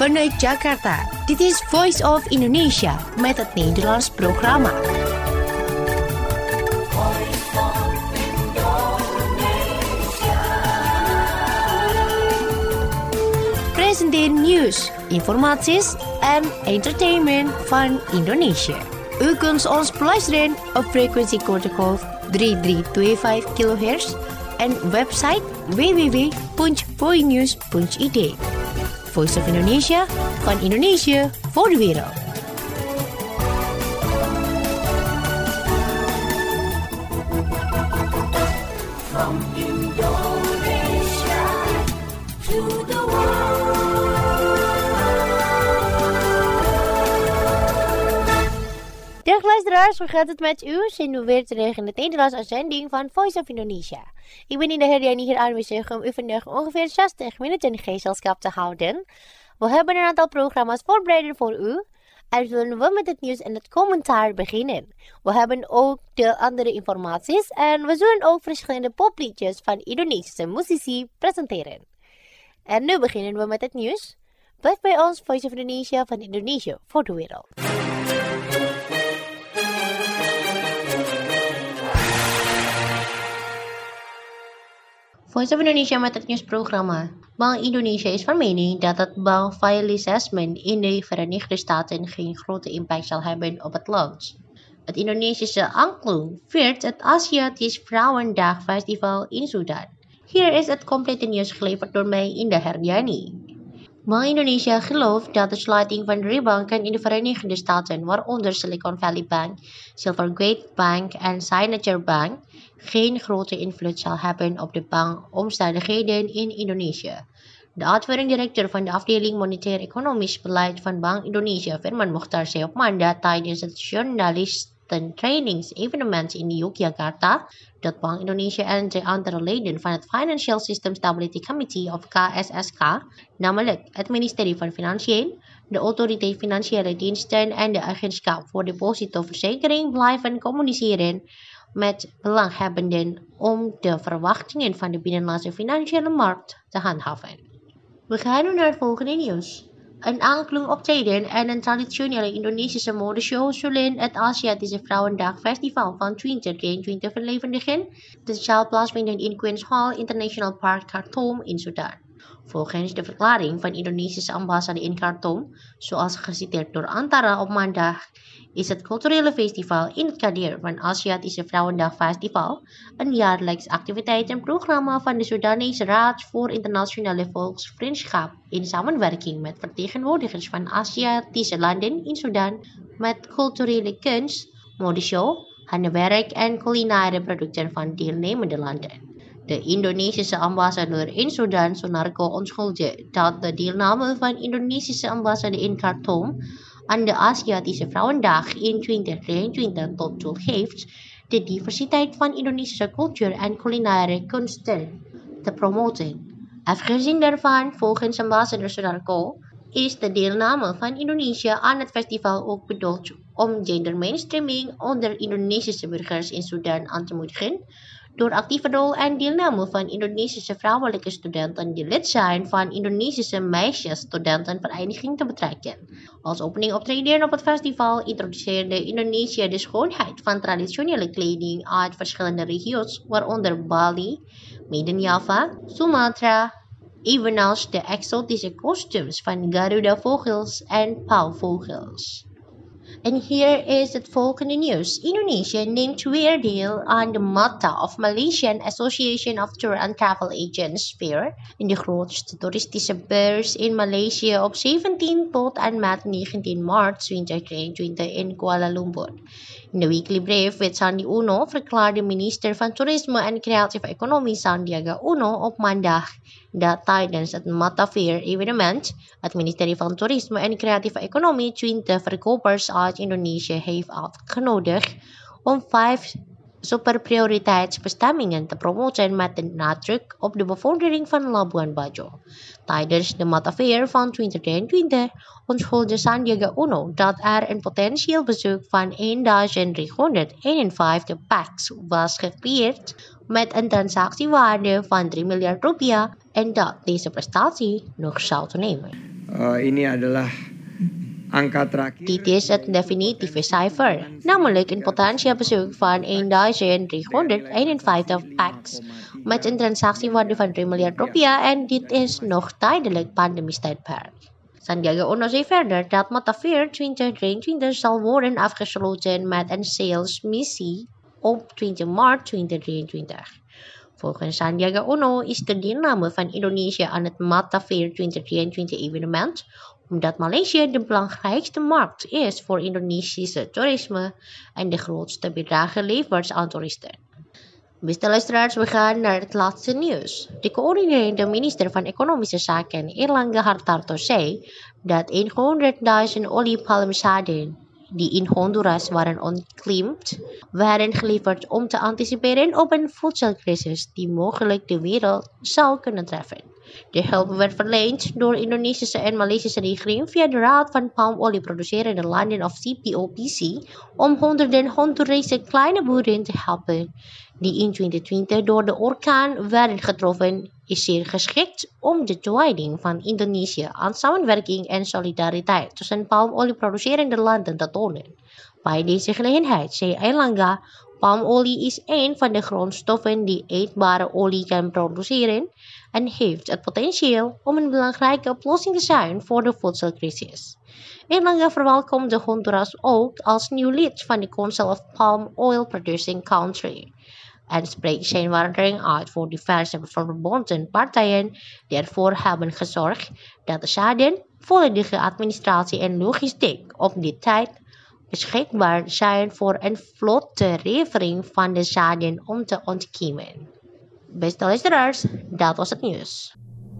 vanuit Jakarta. Dit is Voice of Indonesia met het Nederlands programma. Presenteer nieuws, informaties en entertainment van Indonesia. U kunt ons beluisteren op frequentiegolf 3325 kHz en website www.voinews.id. Voice of Indonesia, van Indonesië voor de wereld. From Indonesia to the world. Dag luisteraars, hoe gaat het met u? Zijn we weer terug in het Nederlands uitzending van Voice of Indonesia. Ik ben Indah Herdiani hier aanwezig om u vandaag ongeveer 60 minuten gezelschap te houden. We hebben een aantal programma's voorbereid voor u. En zullen we met het nieuws en het commentaar beginnen. We hebben ook de andere informaties en we zullen ook verschillende popliedjes van Indonesische muzici presenteren. En nu beginnen we met het nieuws. Blijf bij ons, Voice of Indonesia van Indonesië voor de wereld. Voice of Indonesia met het nieuwsprogramma. Bank Indonesia is van mening dat het bankfaillisme in de Verenigde Staten geen grote impact zal hebben op het land. Het Indonesische Angklung viert het Aziatisch Vrouwendagfestival in Sudan. Hier is het complete nieuws geleverd door mij, Indah Herdiani. Bank Indonesia gelooft dat de sluiting van 3 banken in de Verenigde Staten, waaronder Silicon Valley Bank, Silvergate Bank en Signature Bank, geen grote invloed zal hebben op de bankomstandigheden in Indonesië. De uitvoerend directeur van de afdeling Monetair Economisch Beleid van Bank Indonesia, Firman Mokhtar, zei op maandag tijdens het journalistentrainingsevenement in Yogyakarta dat Bank Indonesia en 3 andere leden van het Financial System Stability Committee of KSSK, namelijk het ministerie van Financiën, de Autoriteit Financiële Diensten en de Agentschap voor Depositoverzekering blijven communiceren met belanghebbenden om de verwachtingen van de binnenlandse financiële markt te handhaven. We gaan nu naar het volgende nieuws. Een Angklung optreden en een traditionele Indonesische modeshow zullen het Aziatische Vrouwendagfestival van 2023 verlevendigen. Dit zal plaatsvinden in Queen's Hall International Park, Khartoum in Sudan. Volgens de verklaring van Indonesische ambassade in Khartoum, zoals geciteerd door Antara op maandag, is het culturele festival in het kader van Aziatische Vrouwendagfestival een jaarlijks activiteitenprogramma van de Sudanese Raad voor Internationale Volksvriendschap in samenwerking met vertegenwoordigers van Aziatische landen in Sudan met culturele kunst, modeshow, handenwerk en culinaire producten van deelnemende landen. De Indonesische ambassadeur in Sudan, Sunarko, onschuldigde dat de deelname van de Indonesische ambassade in Khartoum aan de Aziatische Vrouwendag in 2023 tot doel heeft de diversiteit van Indonesische cultuur en culinaire kunsten te promoten. Afgezien daarvan, volgens ambassadeur Sunarko, is de deelname van Indonesië aan het festival ook bedoeld om gender mainstreaming onder Indonesische burgers in Sudan aan te moedigen, door actieve rol en deelname van Indonesische vrouwelijke studenten die lid zijn van Indonesische meisjesstudentenvereniging te betrekken. Als opening optreden op het festival introduceerde Indonesië de schoonheid van traditionele kleding uit verschillende regio's, waaronder Bali, Medan-Java, Sumatra, evenals de exotische kostuums van Garuda-vogels en pauwvogels. En hier is het volgende nieuws. Indonesië neemt weer deel aan de MATA of Malaysian Association of Tour and Travel Agents Fair, in de grootste toeristische beurs in Maleisië op 17 tot en met 19 maart 2023 in Kuala Lumpur. In de weekly brief met Sandi Uno verklaarde minister van Toerisme en Creatieve Economie Sandiaga Uno op maandag dat tijdens het MATA Fair evenement het ministerie van Toerisme en Creatieve Economie 20 verkopers uit Indonesië heeft uitgenodigd om 5 superprioriteitsbestemmingen te promoten met de nadruk op de bevordering van Labuan Bajo. Tijdens de MATA Fair van 2023 onschuldigde Sandiaga Uno dat er een potentieel bezoek van 1351 packs was gecreëerd met een transactiewaarde van 3 miljard rupiah en dat deze prestatie nog zou toenemen. Ini adalah angka terakhir. Dit is het definitieve cijfer, namelijk een potentiaalbezoek van 1351 packs met een transactiewaarde van 3 miljard rupiah en dit is nog tijdelijk pandemietijdperk. Sandiaga Uno zei verder dat Matafair 2023 zal worden afgesloten met een salesmissie op 20 maart 2023. Volgens Sandiaga Uno is de deelname van Indonesië aan het Matafair 2023 evenement omdat Maleisië de belangrijkste markt is voor Indonesische toerisme en de grootste bijdrage levert aan toeristen. Beste luisteraars, we gaan naar het laatste nieuws. De coördinerende minister van Economische Zaken, Airlangga Hartarto, zei dat 100.000 oliepalmzaden die in Honduras waren ontkiemd, werden geleverd om te anticiperen op een voedselcrisis die mogelijk de wereld zou kunnen treffen. De hulp werd verleend door de Indonesische en Maleisische regering via de Raad van Palmolieproducerende Landen of CPOPC om honderden Hondurese kleine boeren te helpen die in 2020 door de orkaan werden getroffen, is zeer geschikt om de toewijding van Indonesië aan samenwerking en solidariteit tussen palmolieproducerende landen te tonen. Bij deze gelegenheid zei Airlangga, palmolie is een van de grondstoffen die eetbare olie kan produceren en heeft het potentieel om een belangrijke oplossing te zijn voor de voedselcrisis. Airlangga verwelkomde Honduras ook als nieuw lid van de Council of Palm Oil Producing Country en spreekt zijn waardering uit voor diverse verbonden partijen die ervoor hebben gezorgd dat de zaden, volledige administratie en logistiek op dit tijd beschikbaar zijn voor een vlotte levering van de zaden om te ontkiemen. Beste luisteraars, dat was het nieuws.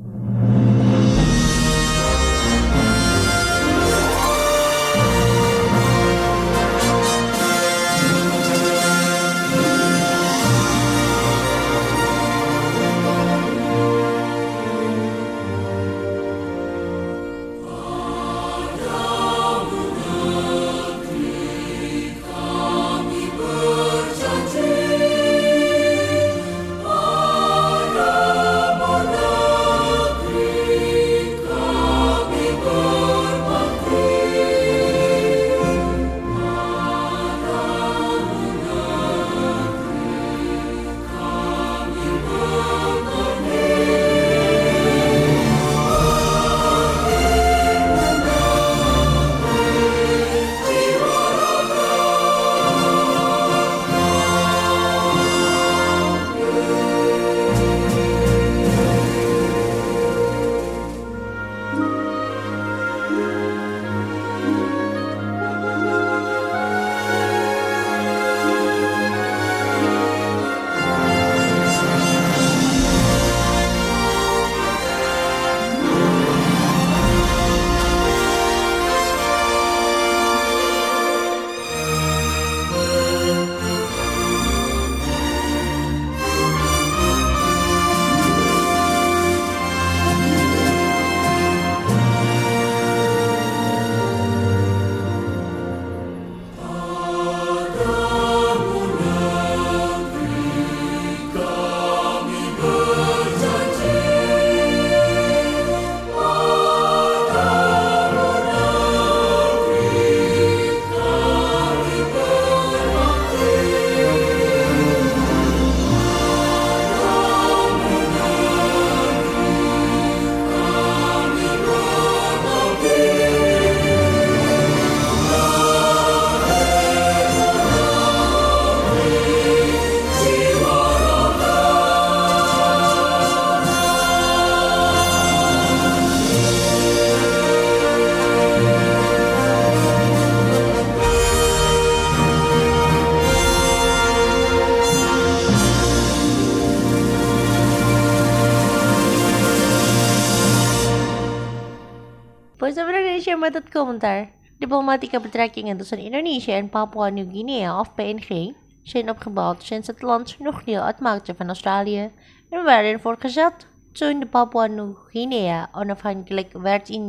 Voice of Indonesia met het commentaar. Diplomatieke betrekkingen tussen Indonesië en Papua Nieuw-Guinea of PNG zijn opgebouwd sinds het land nog deel uitmaakte van Australië en werden voortgezet toen de Papua Nieuw-Guinea onafhankelijk werd in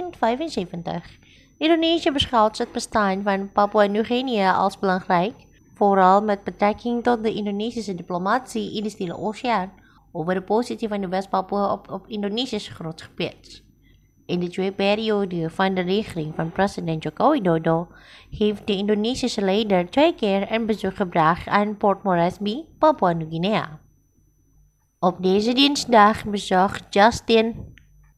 1975. Indonesië beschouwt het bestaan van Papua Nieuw-Guinea als belangrijk, vooral met betrekking tot de Indonesische diplomatie in de Stille Oceaan over de positie van de West-Papua op Indonesisch grondgebied. In de 2 perioden van de regering van president Joko Widodo heeft de Indonesische leider 2 keer een bezoek gebracht aan Port Moresby, Papua Nieuw-Guinea. Op deze dinsdag bezocht Justin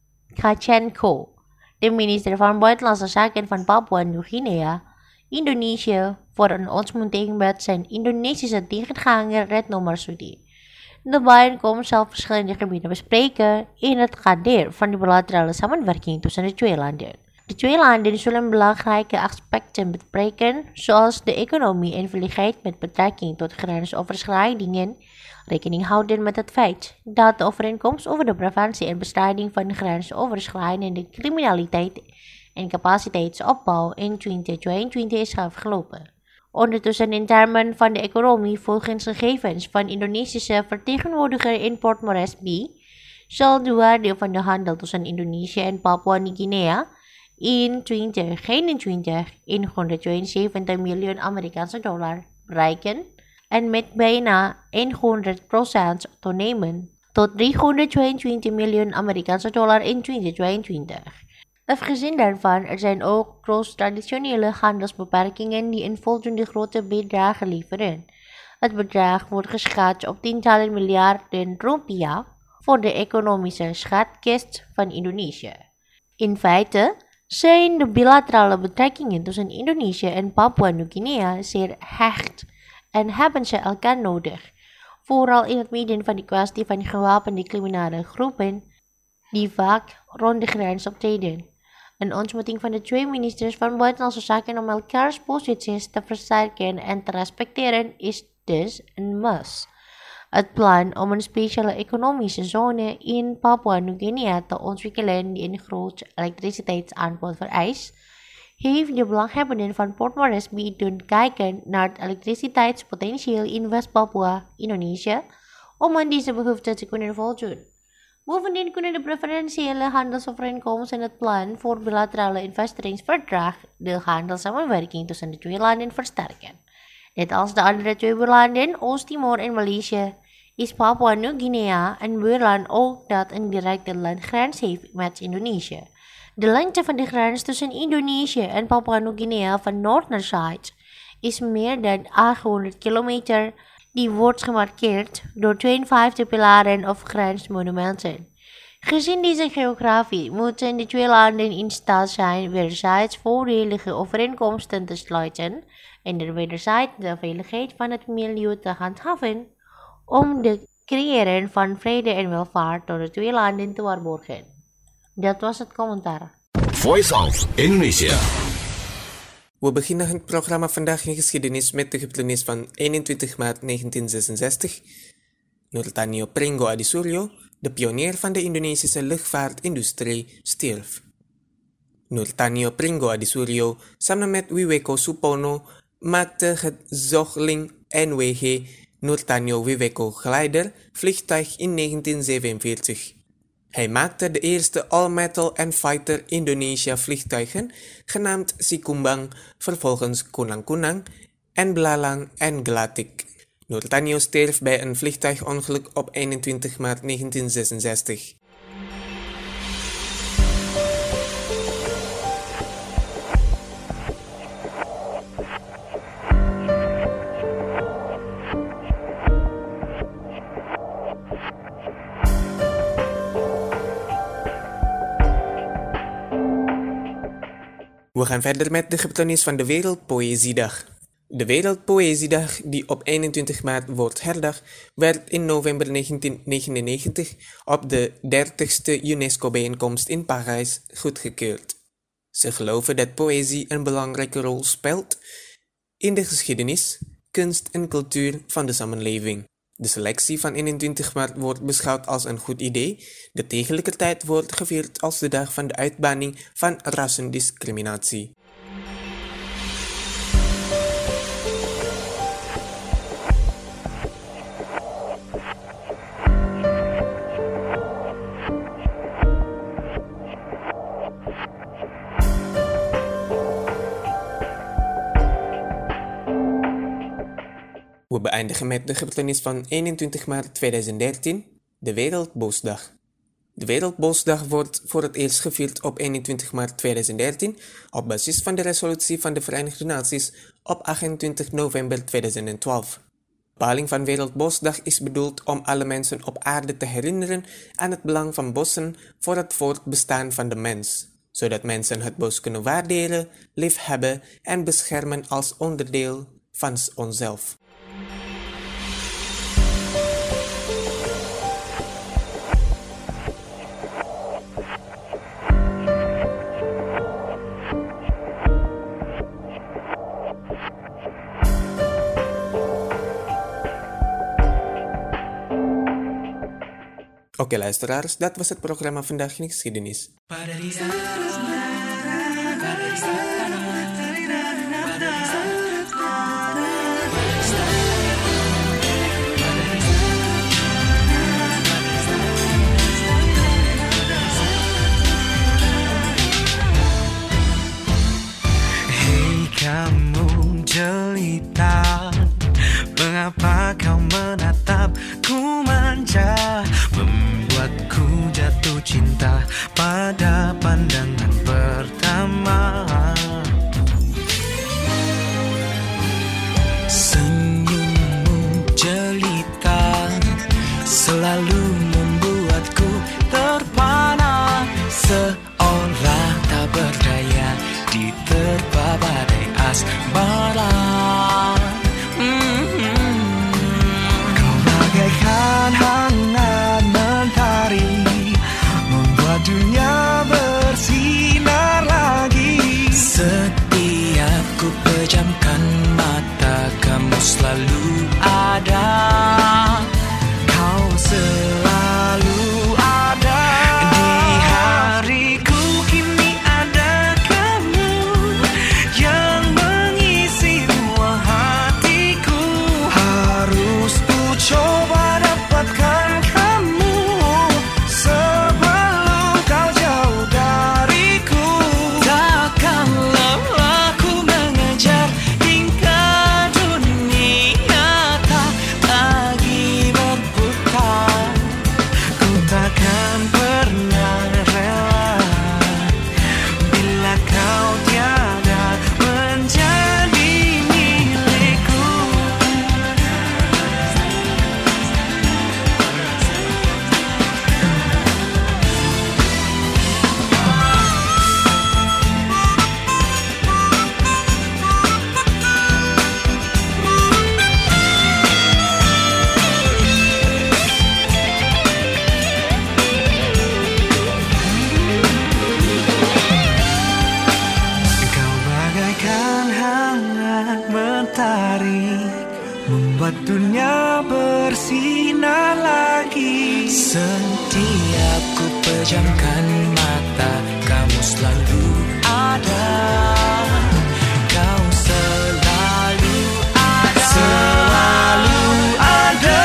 Kachenko, de minister van Buitenlandse Zaken van Papua Nieuw-Guinea, Indonesië voor een ontmoeting met zijn Indonesische tegenganger Retno Marsudi. De bijeenkomst zal verschillende gebieden bespreken in het kader van de bilaterale samenwerking tussen de 2 landen. De 2 landen zullen belangrijke aspecten bespreken, zoals de economie en veiligheid met betrekking tot grensoverschrijdingen, rekening houden met het feit dat de overeenkomst over de preventie en bestrijding van grensoverschrijdende criminaliteit en capaciteitsopbouw in 2022 is afgelopen. Ondertussen in termen van de economie volgens gegevens van Indonesische vertegenwoordiger in Port Moresby zal de waarde van de handel tussen Indonesië en Papua Nieuw-Guinea in 2021 in 172 miljoen Amerikaanse dollar bereiken en met bijna 100% toenemen tot 322 miljoen Amerikaanse dollar in 2022. Afgezien daarvan, er zijn ook traditionele handelsbeperkingen die een voldoende grote bedragen leveren. Het bedrag wordt geschat op tientallen miljarden rupiah voor de economische schatkist van Indonesië. In feite zijn de bilaterale betrekkingen tussen Indonesië en Papua Nieuw-Guinea zeer hecht en hebben ze elkaar nodig, vooral in het midden van de kwestie van gewapende criminele groepen die vaak rond de grens optreden. Een ontmoeting van de 2 ministers van Buitenlandse Zaken om elkaars posities te versterken en te respecteren is dus een must. Het plan om een speciale economische zone in Papua Nieuw-Guinea te ontwikkelen die een groot elektriciteitsaanbod vereist, heeft de belanghebbenden van Port Moresby doen kijken naar het elektriciteitspotentieel in West-Papua, Indonesië, om aan deze behoefte te kunnen voldoen. Bovendien kunnen de preferentiële handelsovereenkomst en het plan voor bilaterale investeringsverdrag de handelssamenwerking tussen de 2 landen versterken. Net als de andere 2 buurlanden, Oost-Timor en Maleisië, is Papua Nieuw-Guinea een buurland ook dat een directe landgrens heeft met Indonesië. De lengte van de grens tussen Indonesië en Papua Nieuw-Guinea van noord naar zuid is meer dan 800 kilometer. Die wordt gemarkeerd door 52 pilaren of grensmonumenten. Gezien deze geografie moeten de 2 landen in staat zijn wederzijds voordelige overeenkomsten te sluiten en de wederzijds de veiligheid van het milieu te handhaven om de creëren van vrede en welvaart door de 2 landen te waarborgen. Dat was het commentaar. Voice of Indonesia. We beginnen het programma vandaag in geschiedenis met de gebeurtenis van 21 maart 1966. Nurtanio Pringgo Adisuryo, de pionier van de Indonesische luchtvaartindustrie, stierf. Nurtanio Pringgo Adisuryo, samen met Wiweko Supono, maakte het Zogling NWG Nurtanio Wiweko Glider vliegtuig in 1947. Hij maakte de eerste all-metal en fighter Indonesia vliegtuigen, genaamd Sikumbang, vervolgens Kunang Kunang en Belalang en Gelatik. Nurtanio stierf bij een vliegtuigongeluk op 21 maart 1966. We gaan verder met de gebeurtenis van de Wereldpoëziedag. De Wereldpoëziedag, die op 21 maart wordt herdacht, werd in november 1999 op de 30ste UNESCO-bijeenkomst in Parijs goedgekeurd. Ze geloven dat poëzie een belangrijke rol speelt in de geschiedenis, kunst en cultuur van de samenleving. De selectie van 21 maart wordt beschouwd als een goed idee, dat tegelijkertijd wordt gevierd als de dag van de uitbanning van rassendiscriminatie. We beëindigen met de gebeurtenis van 21 maart 2013, de Wereldboosdag. De Wereldbosdag wordt voor het eerst gevierd op 21 maart 2013 op basis van de resolutie van de Verenigde Naties op 28 november 2012. De bepaling van Wereldbosdag is bedoeld om alle mensen op aarde te herinneren aan het belang van bossen voor het voortbestaan van de mens, zodat mensen het bos kunnen waarderen, liefhebben en beschermen als onderdeel van onszelf. Oké luisteraars, dat was het programma Vandaag in Geschiedenis. Hei kamu jelita, mengapa kau menatapku manja, membuatku jatuh cinta pada pandangan pertama. Senyummu jelita selalu membuatku terpana, seolah tak berdaya diterpa badai asmara. Kau bagaikan hangat mentari, membuat dunia bersinar lagi. Setiap ku pejamkan mata, kamu selalu ada. Kau selalu ada. Di hariku kini ada kamu yang mengisi ruang hatiku. Harus ku coba dapatkan kamu sebelum kau jauh dariku. Takkan lelah ku mengejar hingga dunia tak lagi berputar. Ku takkan pernah rela bila kau tiada menjadi milikku. Kau bagaikan hangat mentari, membuat dunia bersinar lagi. Setiap ku pejamkan mata, kamu selalu ada. Kau selalu ada. Selalu ada.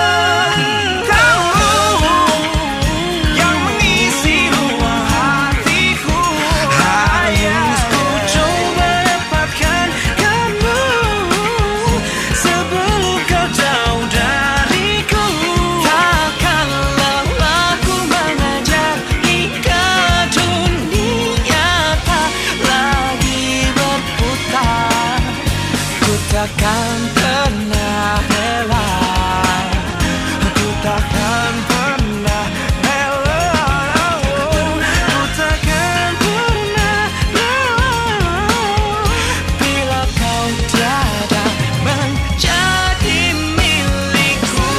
Kamu yang mengisi ruang hatiku. Harus ku coba dapatkan kamu sebelum kau jauh dariku. Takkan lelah ku mengejar hingga dunia tak lagi berputar. Ku takkan pernah rela. Ku takkan pernah rela. Ku takkan pernah rela bila kau tiada menjadi milikku.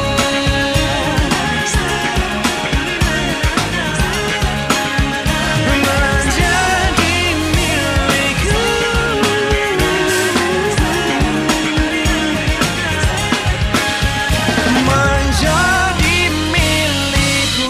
Menjadi milikku. Menjadi milikku.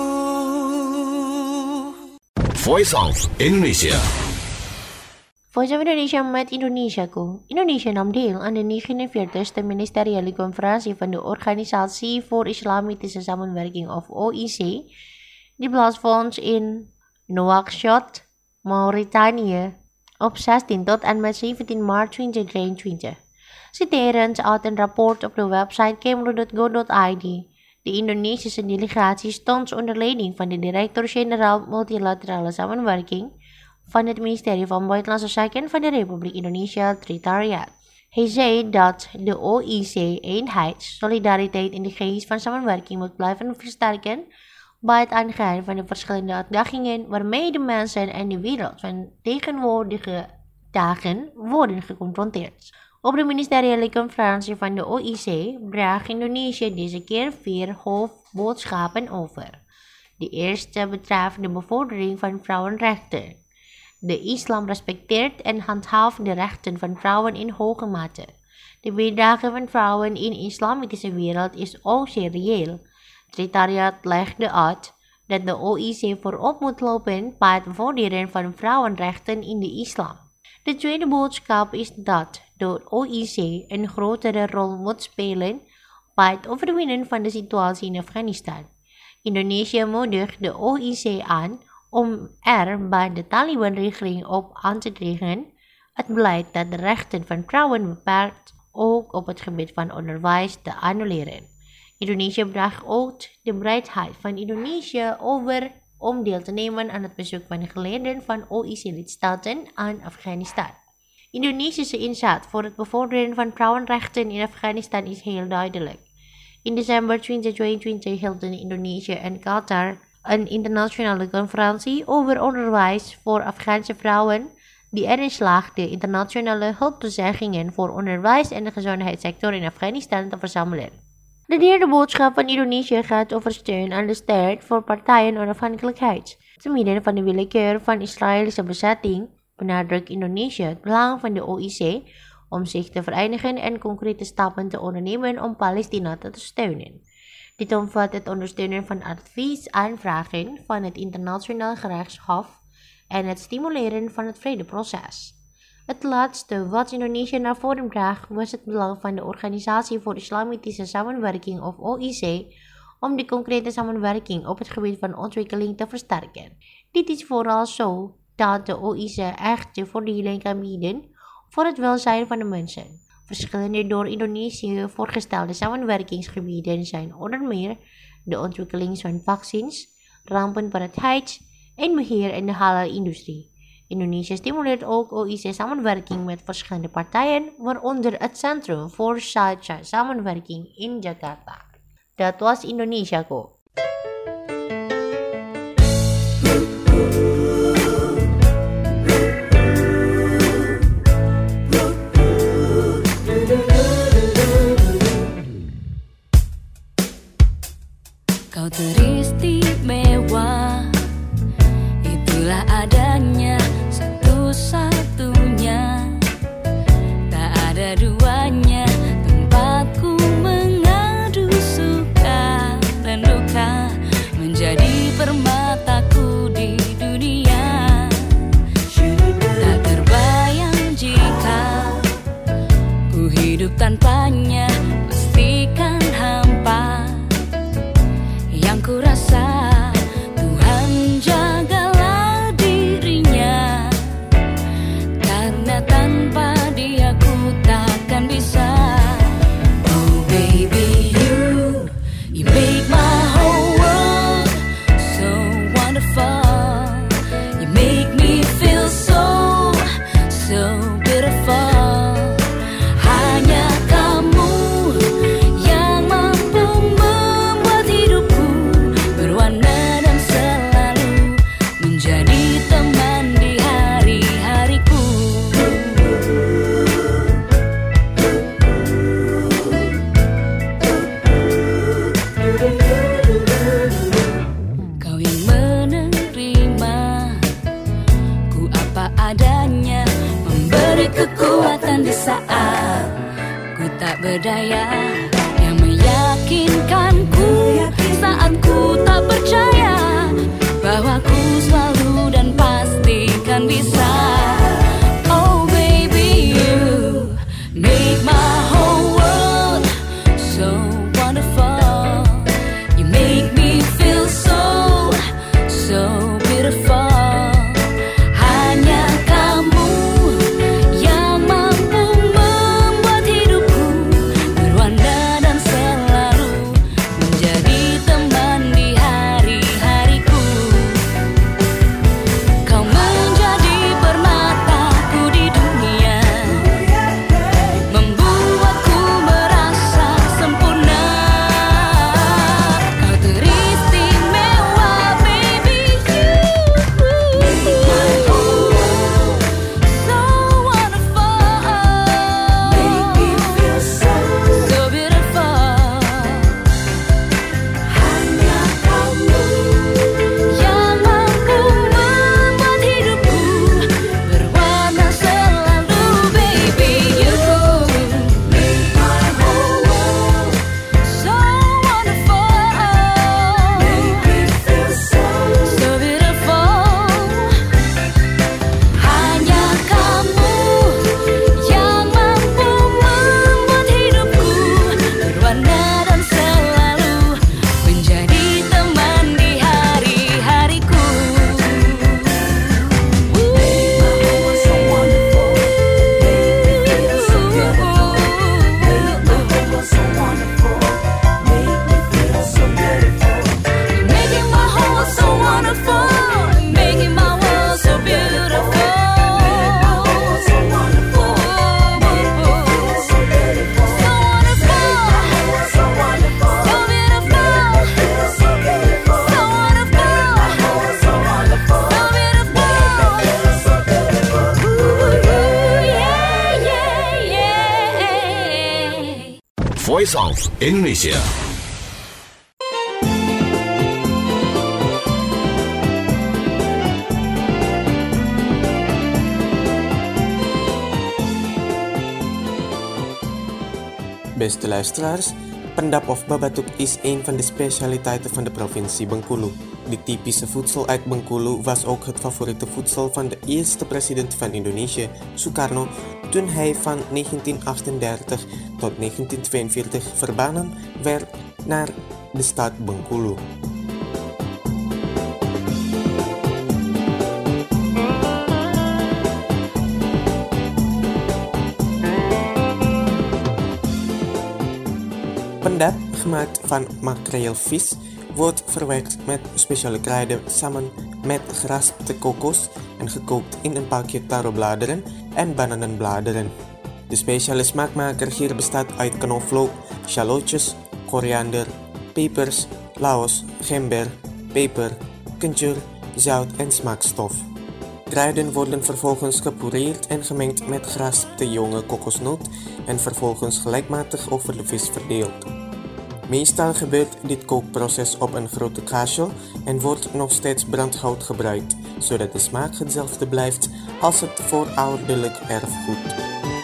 Voice of Indonesia. Voice of Indonesia met Indonesiaku. Indonesia nam deel aan de 49e ministeriële conferentie van de Organisatie voor Islamitische Samenwerking of OIC, die plaatsvond in Nouakchott, Mauritanië, op 16 tot en met 17 maart 2023. Citerend uit een rapport op de website kemro.go.id. De Indonesische delegatie stond onder leiding van de directeur-generaal multilaterale samenwerking van het ministerie van Buitenlandse Zaken van de Republiek Indonesië, Tritariat. Hij zei dat de OIC eenheid, solidariteit en de geest van samenwerking moet blijven versterken bij het aangaan van de verschillende uitdagingen waarmee de mensen en de wereld van tegenwoordige dagen worden geconfronteerd. Op de ministeriële conferentie van de OIC bracht Indonesië deze keer 4 hoofdboodschappen over. De eerste betreft de bevordering van vrouwenrechten. De islam respecteert en handhaaft de rechten van vrouwen in hoge mate. De bijdrage van vrouwen in de islamitische wereld is ook zeer reëel. Tritariat legde uit dat de OIC voorop moet lopen bij het bevorderen van vrouwenrechten in de islam. De tweede boodschap is dat de OIC een grotere rol moet spelen bij het overwinnen van de situatie in Afghanistan. Indonesië moedigt de OIC aan om er bij de Taliban-regering op aan te dringen. Het beleid dat de rechten van vrouwen beperkt, ook op het gebied van onderwijs, te annuleren. Indonesië bracht ook de bereidheid van Indonesië over om deel te nemen aan het bezoek van de geleerden van OIC-lidstaten aan Afghanistan. Indonesische inzet voor het bevorderen van vrouwenrechten in Afghanistan is heel duidelijk. In december 2022 hielden Indonesië en Qatar een internationale conferentie over onderwijs voor Afghaanse vrouwen die erin slaagde internationale hulptoezeggingen voor onderwijs en de gezondheidssector in Afghanistan te verzamelen. De derde boodschap van Indonesië gaat over steun aan de strijd voor partijen onafhankelijkheid. Te midden van de willekeur van Israëlische bezetting benadrukt Indonesië het belang van de OIC om zich te verenigen en concrete stappen te ondernemen om Palestina te steunen. Dit omvat het ondersteunen van adviesaanvragen van het Internationaal Gerechtshof en het stimuleren van het vredeproces. Het laatste wat Indonesië naar voren bracht was het belang van de Organisatie voor Islamitische Samenwerking of OIC om de concrete samenwerking op het gebied van ontwikkeling te versterken. Dit is vooral zo dat de OIC echte voordelen kan bieden voor het welzijn van de mensen. Verschillende door Indonesië voorgestelde samenwerkingsgebieden zijn onder meer de ontwikkeling van vaccins, rampenbereidheid en beheer in de halal-industrie. Indonesië stimuleert ook OIC-samenwerking met verschillende partijen, waaronder het Centrum voor Samenwerking in Jakarta. Dat was Indonesiaku. Kau teristimewa, itulah adanya satu-satunya, tak ada duanya, tempatku mengadu suka dan duka, menjadi permataku di dunia. Tak terbayang jika ku hidup tanpanya, pastikan hampa. Yang ku rasa Tuhan jagalah dirinya, karena tanpa dia ku takkan bisa. Oh baby you make my whole world so wonderful. You make me feel so beautiful. Hanya kamu yang mampu membuat hidupku berwarna dan selalu menjadi teman di hari-hariku. Kau yang menerima ku apa adanya, memberi kekuatan di saat ku tak berdaya, yang meyakinkanku saat ku tak percaya bahwa ku selalu dan pasti kan bisa. Oh baby you make my whole world so wonderful. You make me feel so beautiful. Hanya kamu yang mampu membuat hidupku berwarna dan selalu menjadi Voice of Indonesia. Beste luisteraars, Pendap of Babatuk is een van de specialiteiten van de provincie Bengkulu. De typische voedsel uit Bengkulu was ook het favoriete voedsel van de eerste president van Indonesië, Sukarno, toen hij van 1938 tot 1942 verbannen werd naar de stad Bengkulu. Pendap, gemaakt van makreelvis, wordt verwerkt met speciale kruiden samen met geraspte kokos en gekookt in een pakje tarobladeren en bananenbladeren. De speciale smaakmaker hier bestaat uit knoflook, shallotjes, koriander, pepers, laos, gember, peper, kencur, zout en smaakstof. Kruiden worden vervolgens gepureerd en gemengd met geraspte jonge kokosnoot en vervolgens gelijkmatig over de vis verdeeld. Meestal gebeurt dit kookproces op een grote kachel en wordt nog steeds brandhout gebruikt, zodat de smaak hetzelfde blijft als het voorouderlijk erfgoed.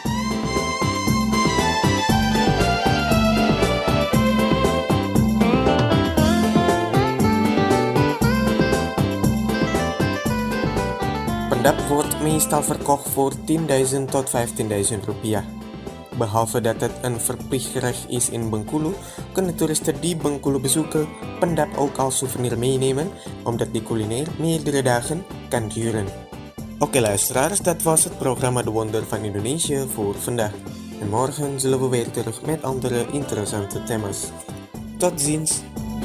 Pendap wordt meestal verkocht voor 10.000 tot 15.000 rupiah. Behalve dat het een verplicht gerecht is in Bengkulu, kunnen toeristen die Bengkulu bezoeken Pendap ook als souvenir meenemen, omdat die culinair meerdere dagen kan duren. Oké luisteraars, dat was het programma De Wonder van Indonesië voor vandaag. En morgen zullen we weer terug met andere interessante thema's. Tot ziens!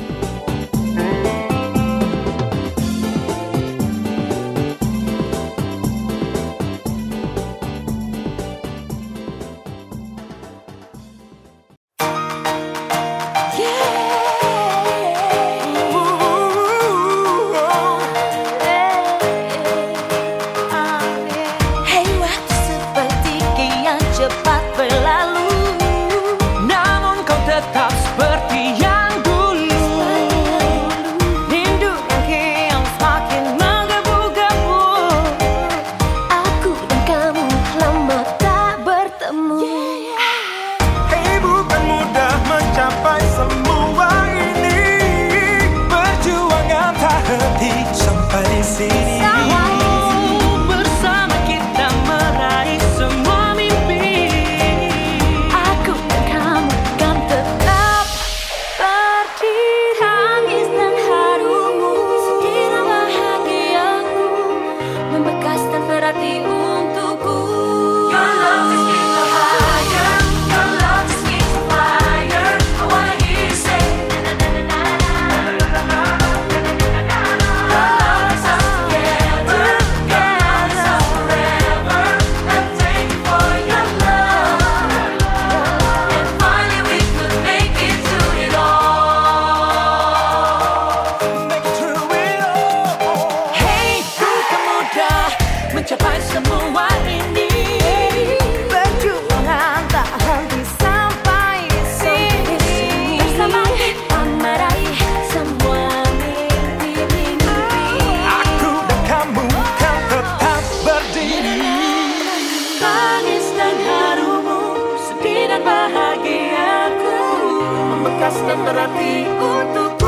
dan berarti untukku.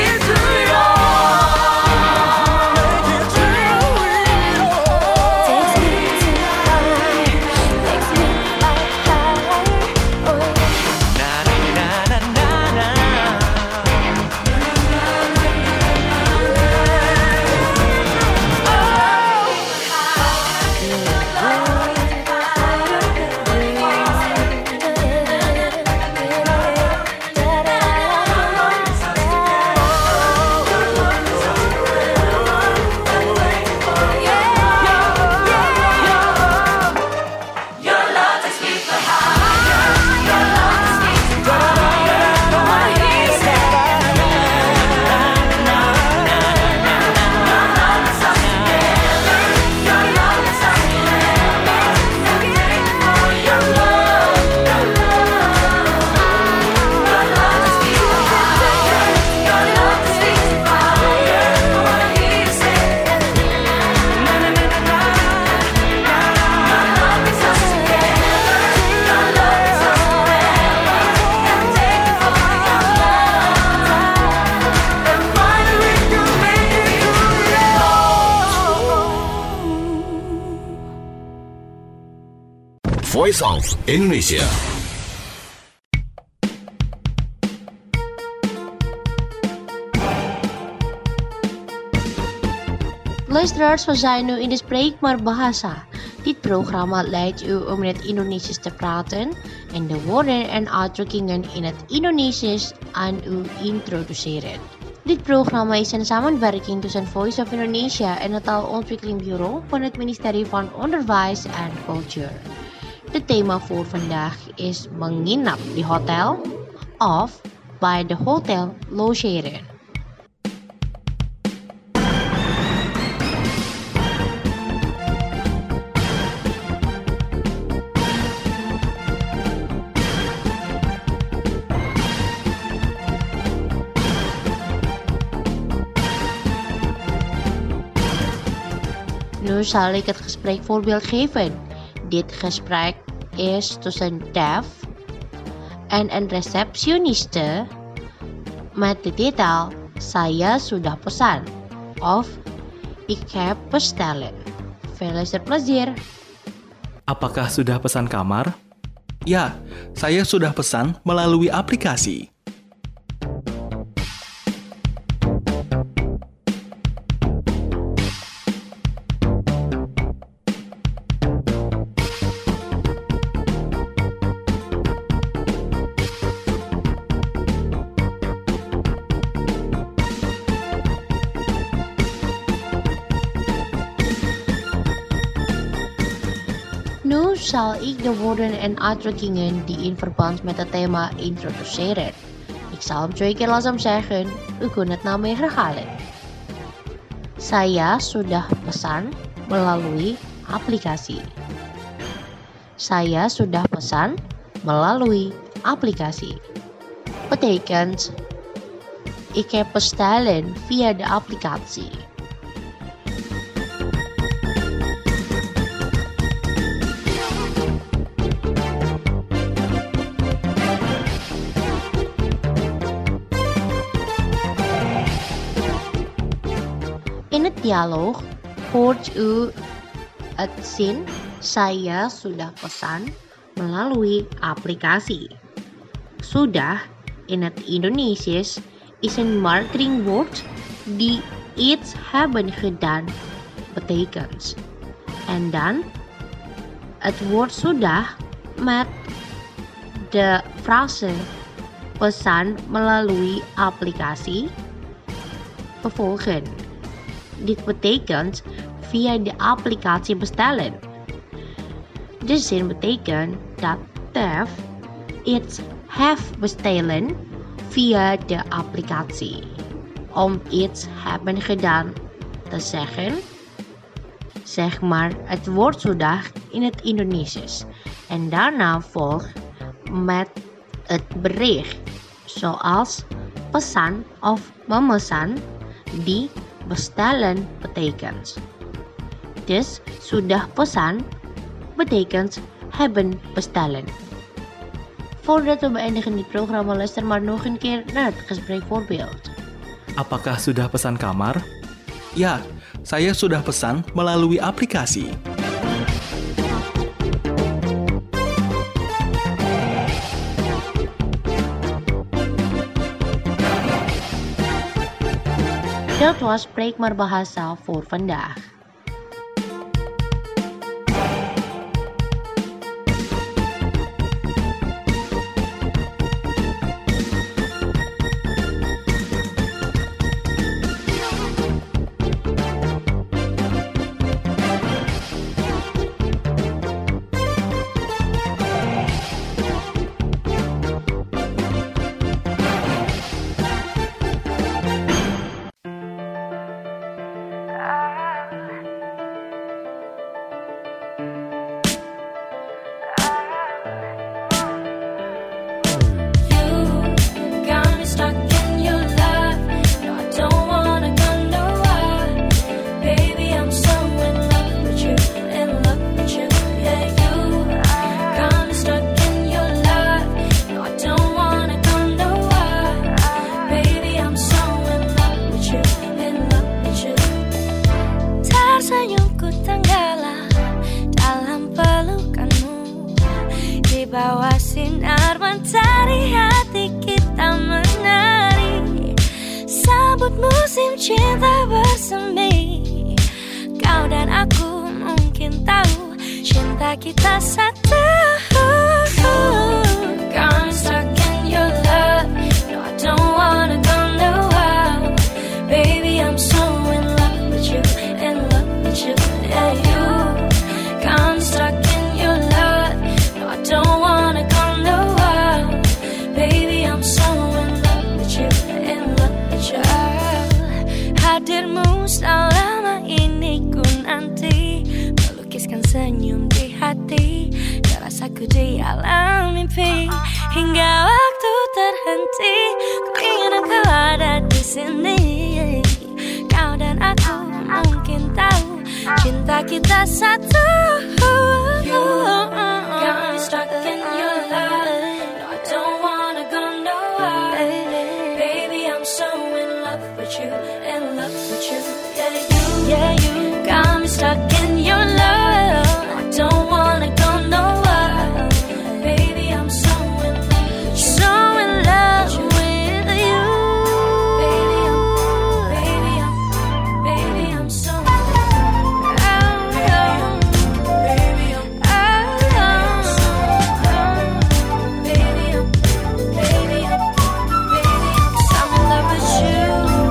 Takes Voice of Indonesia. Luisteraars, we zijn nu in de Spreekbaar Bahasa. Dit programma leidt u om in het Indonesisch te praten en de woorden en uitdrukkingen in het Indonesisch aan u introduceren. Dit programma is een samenwerking tussen Voice of Indonesia en het Taalontwikkelingbureau van het ministerie van Onderwijs en Cultuur. Het thema voor vandaag is menginap di hotel of bij de hotel logeren. Nu zal ik het gesprekvoorbeeld geven. Dit gesprek is tussen Dev en een receptioniste met de titel Saya sudah pesan of Ik heb bestellen. Veel luisterplezier. Apakah sudah pesan kamar? Ya, saya sudah pesan melalui aplikasi. Nu zal ik de woorden en uitdrukkingen die in verband met het thema introduceren. Ik zal hem 2 keer langzaam zeggen, u kunt het nou mee herhalen. Saya sudah pesan melalui aplikasi. Saya sudah pesan melalui aplikasi. Betekent, ik heb bestellen via de applicatie. In het dialoog hoort u het zin saya sudah pesan melalui aplikasi. Sudah in het Indonesisch is een marketingwoord die iets hebben gedaan betekent. En dan het woord sudah met de frase pesan melalui aplikasi gevolgen. Dit betekent via de applicatie bestellen. De zin betekent dat Dev iets heeft bestellen via de applicatie. Om iets hebben gedaan te zeggen, zeg maar het woord sudah in het Indonesisch. En daarna volgt met het bericht, zoals pesan of memesan die bestellen betekent. Dus sudah pesan betekent hebben bestellen. Voordat we beëindigen dit programma, luister maar nog een keer naar het gesprekvoorbeeld. Apakah sudah pesan kamar? Ya, saya sudah pesan melalui aplikasi. Dat was Spreekbaar Bahasa voor vandaag. bawah sinar mentari hati kita menari, sambut musim cinta bersemi. Kau dan aku mungkin tahu cinta kita satu. Got me stuck in your love. No, I don't wanna go nowhere. Baby, I'm so in love with you, in love with you, yeah, you. Got me stuck in your love. No, I don't wanna go nowhere. Baby, I'm so in love with you, in love with you. Hadirmu selama ini ku nanti, melukiskan senyum di hati, rasaku di alam mimpi. Hingga waktu terhenti, ku ingin engkau ada di sini. Kau dan aku mungkin tahu cinta kita satu. Got me stuck in your love. No, I don't wanna go nowhere. Baby, I'm so in love with you, in love with you, yeah, you, yeah, you. Got me stuck in your love. No, I don't wanna go nowhere. Baby, I'm so in love with you, so in love with you. Baby, I'm so in love. Baby, I'm so in love with you.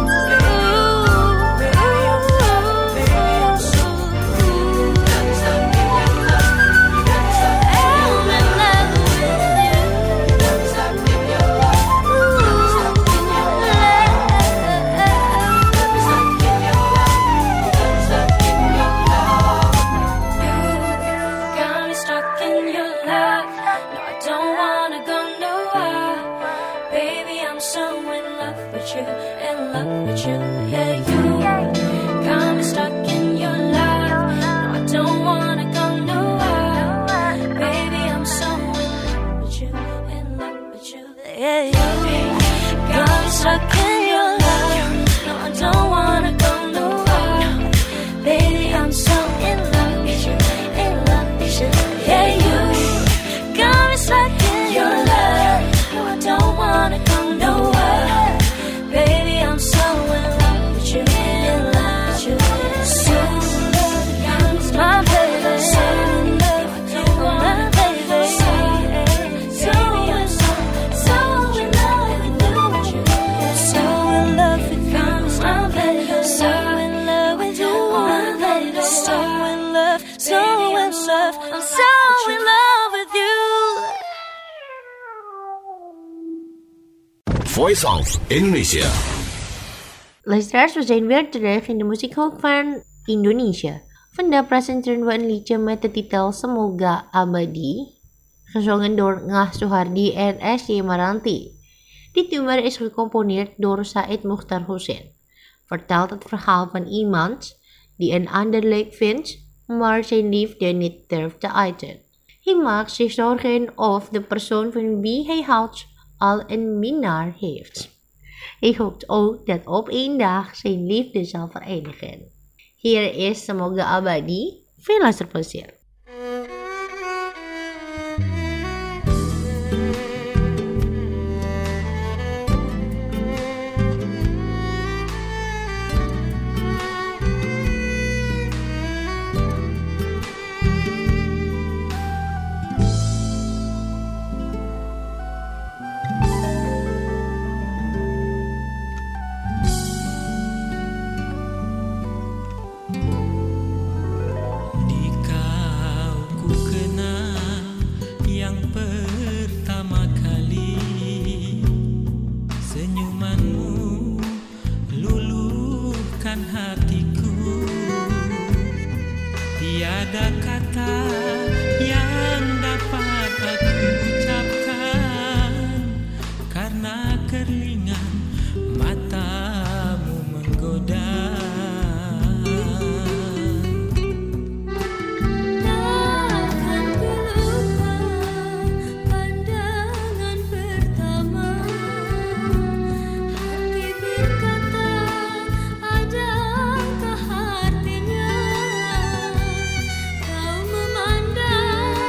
Got me stuck in your love. No, I don't wanna go nowhere. Baby, I'm so in love with you, in love with you, yeah, you. Got me stuck in your love. No, I don't wanna go nowhere. Baby, I'm so in love with you, in love with you, yeah, you. Got me stuck in your love. No, I don't wanna go nowhere. Baby, I'm so in love with you, in love with you, yeah, you. Got me stuck in your love. No, I don't wanna go nowhere. Baby, I'm so in love with you, in love with you. So in love, my baby. So in love with you, my baby. So in love with you. So in love with you, my baby. So in love with you, my baby. So in love, so in love. I'm so in love with you. Voice of Indonesia. Luisteraars, we zijn weer terug in de muziekhoek van Indonesia. Vandaag presenteren we een liedje met de titel Semoga Abadi, gezongen door Ngah Suhardi en S.J. Maranti. Dit nummer is gecomponeerd door Said Mukhtar Hussein. Vertelt het verhaal van iemand die een ander leuk vindt, maar zijn liefde niet durft te uiten. Hij maakt zich zorgen of de persoon van wie hij houdt al een minnaar heeft. Hij hoopt ook dat op één dag zijn liefde zal verenigen. Hier is Semoga Abadi. Veel luisterplezier. Tiada kata yang dapat aku ucapkan, karena kerlingan matamu menggoda. Adakah artinya kau memandang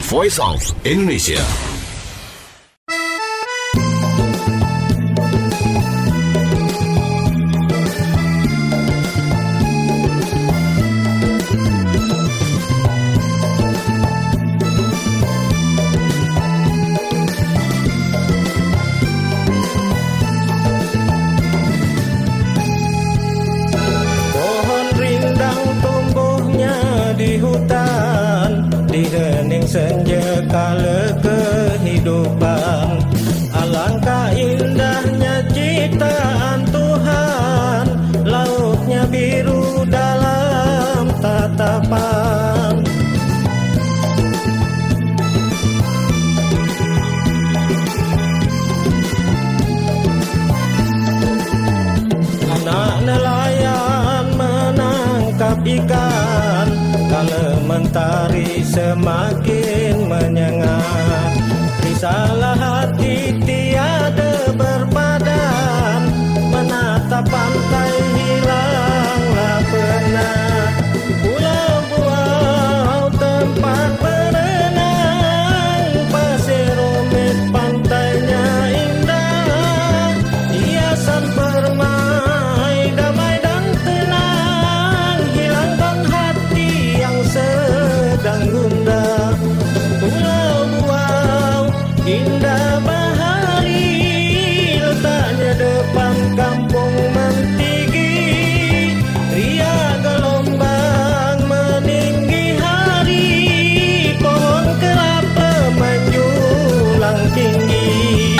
Voice of Indonesia. Senja kala kehidupan, alangkah indahnya ciptaan Tuhan, lautnya biru dalam tatapan. Anak nelayan menangkap ikan, kala mentari semakin menyengat, risalah hati tiada berpadan, menatap pantai hilanglah penat. Pulau-pulau tempat berenang, pasir rumit pantainya indah, hiasan permai damai dan tenang, hilangkan hati yang sedang gundah. Pulau-pulau indah bahari, letaknya depan kampung Mentigi, ria gelombang meninggi hari, pohon kelapa menjulang tinggi.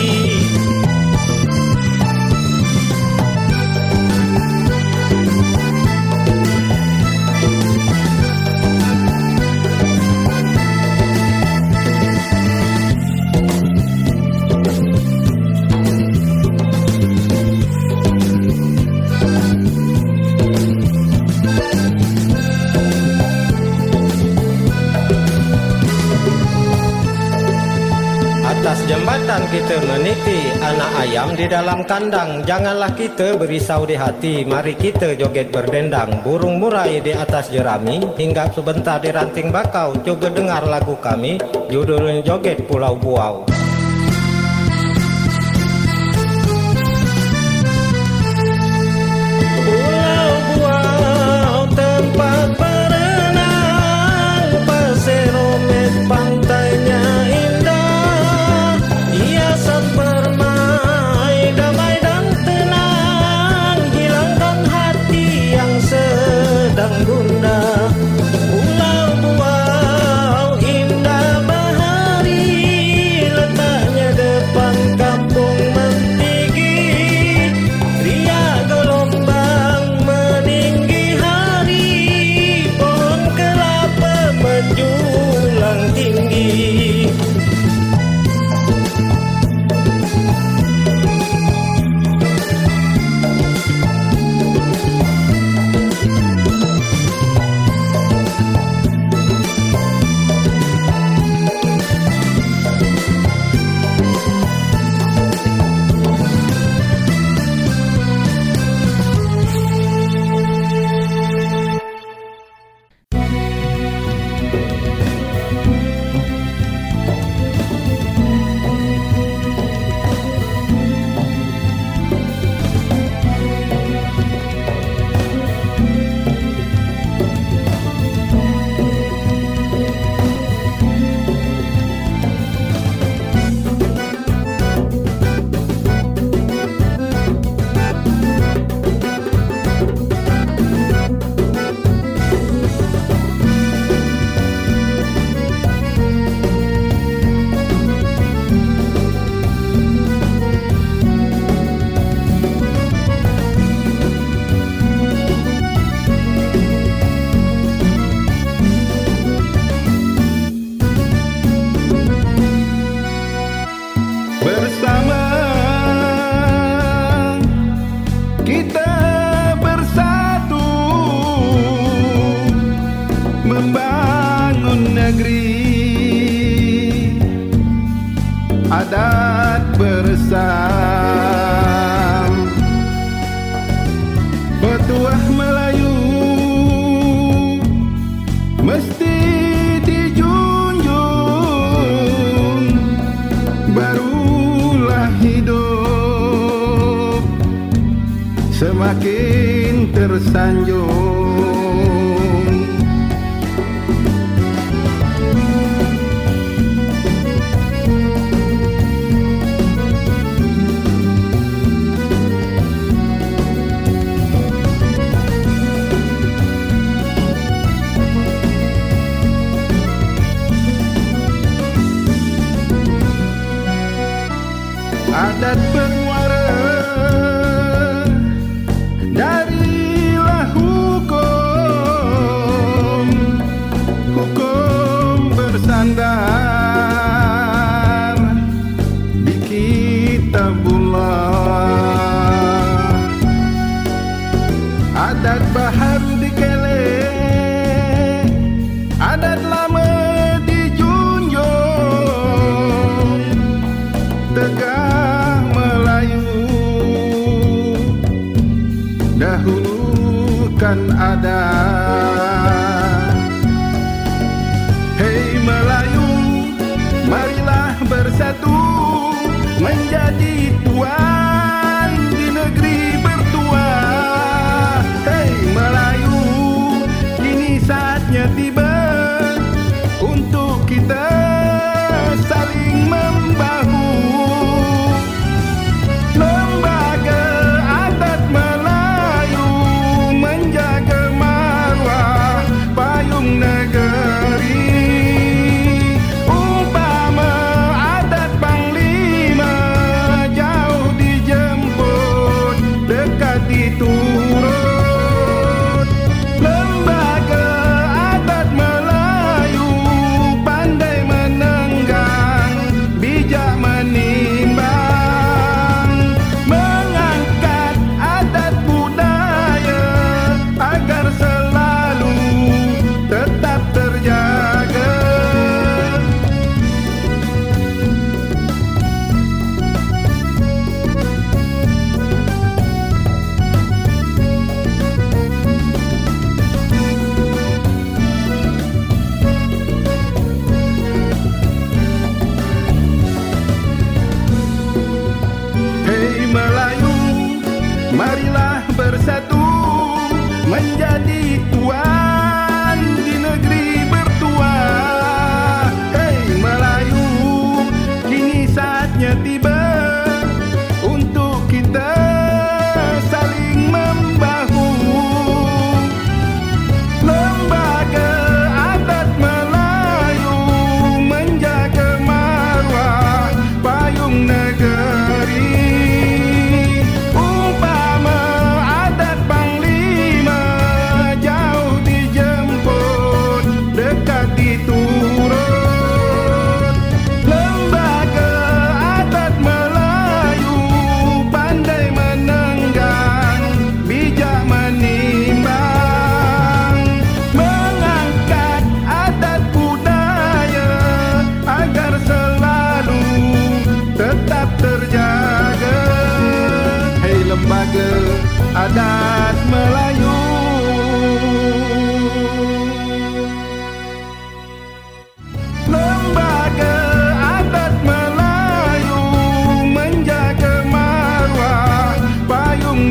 Atas jembatan kita meniti anak ayam di dalam kandang, janganlah kita berisau di hati, mari kita joget berdendang. Burung murai di atas jerami, hingga sebentar di ranting bakau, coba dengar lagu kami, judulnya Joget Pulau Buau. Pulau Buau tempat berenang, pasir rumit pantainya indah, hiasan permai damai dan tenang, hilangkan hati yang sedang gundah. Pulau Buau indah bahari, letaknya depan kampung Mentigi, ria gelombang meninggi hari, pohon kelapa menjulang tinggi. adat bersam. Petuah Melayu mesti dijunjung menjunjung. Adat bermuara darilah hukum bersandar di kitabullah. Adat baharu dikele, adat lama dijunjung, tegak Melayu dahulukan adat. Hei Melayu, marilah bersatu menjadi tuan di negeri bertua. Hei Melayu, kini saatnya tiba untuk kita saling membahu. Lembaga adat Melayu menjaga marwah payung negeri. Umpama adat panglima jauh dijemput, dekat diturut. Lembaga adat Melayu pandai menenggang, bijak menimbang, mengangkat adat budaya agar selalu tetap terjaga. Hei Melayu, marilah bersatu menjadi tuan di negeri bertua. Hei Melayu, kini saatnya tiba untuk kita saling membahu. Lembaga adat Melayu menjaga marwah payung negeri. Umpama adat panglima jauh dijemput, dekat diturut. Lembaga adat Melayu pandai menenggang, bijak menimbang, mengangkat adat budaya agar selalu tetap terjaga. Hei lembaga adat Melayu. Lembaga adat Melayu menjaga marwah payung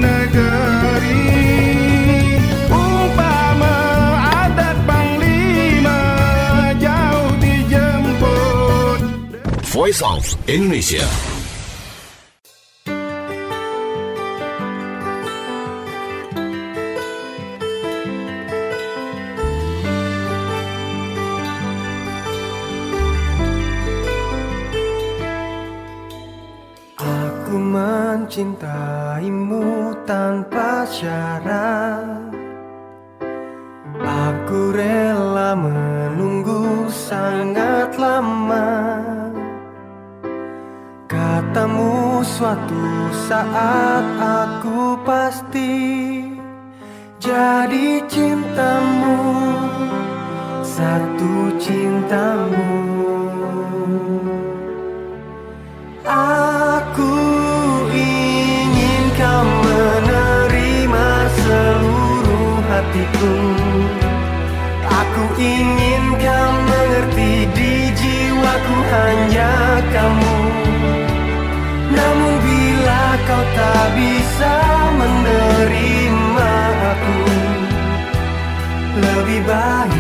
negeri. Umpama adat panglima jauh dijemput. Voice of Indonesia. Aku mencintaimu tanpa syarat. Aku rela menunggu sangat lama. Katamu suatu saat aku pasti jadi cintamu, satu cintamu. Aku ingin kau menerima seluruh hatiku. Aku ingin kau mengerti, di jiwaku hanya kamu. Namun bila kau tak bisa menerima aku, baik.